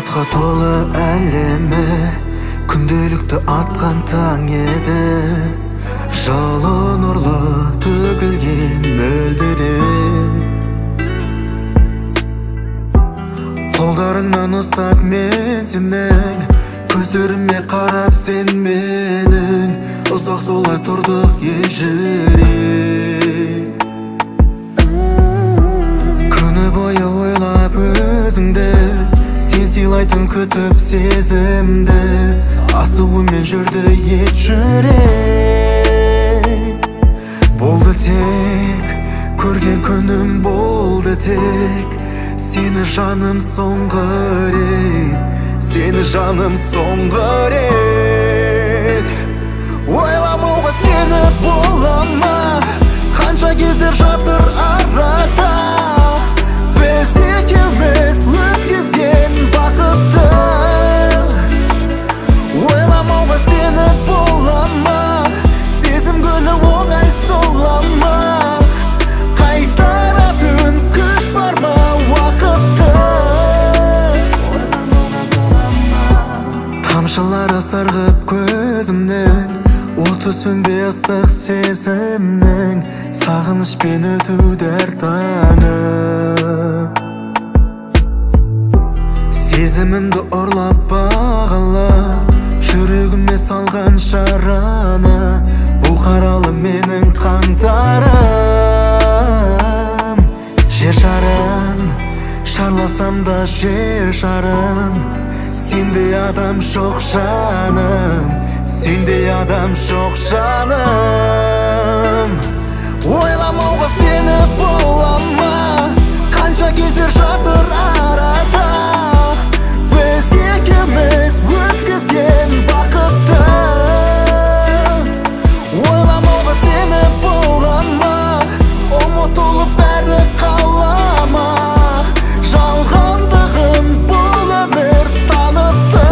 шабытқа толы әлемі, күнделікті атқан таң еді. Жылы нұрлы төгілген мөлдіреп, қолдарыңнан ұстап мен сенің, көздеріме қарап сен менің. Ұзақ солай тұрдық ежірек, күні бойы ойлап өзіңді, сен сыйлайтын күтіп сезімді. Асығумен жүрді ет жүрек. Болды тек көрген күнім, болды тек сені жаным соңғы рет, сені жаным соңғы рет. Ойламауға сені бола ма, қанша кездер жатыр арада. Біз екеуміз өткізген бақытты. Ойламауға сені бола ма, сезім гүлі оңай сола ма. Қайтаратын күш бар ма уақытты. Тамшылары сырғып көзімнің, оты сөнбей ыстық сезімнің. Сағынышпен өтуді әр таңым, сезімімді ұрлап бағалап, жүрегіме салған жараны. Бұл қаралы менің қаңтарым. Жер шарын шарласам да жер шарын, сендей адам жоқ жаным, сендей адам жоқ жаным. Ойламауға сені бола ма, қанша кездер жатыр арада. Біз екеуміз өткізген бақытты. Ойламауға сені бола ма, ұмытылып бәрі қала ма. Жалғандығын бұл өмір танытты.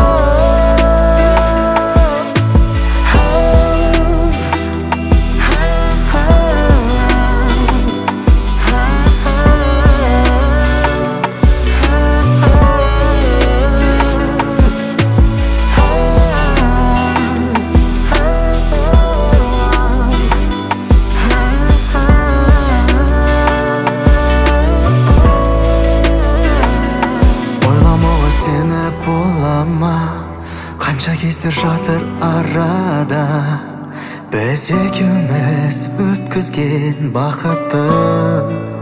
Бола ма, қанша кездер жатыр арада. Біз екеуміз өткізген бақытты.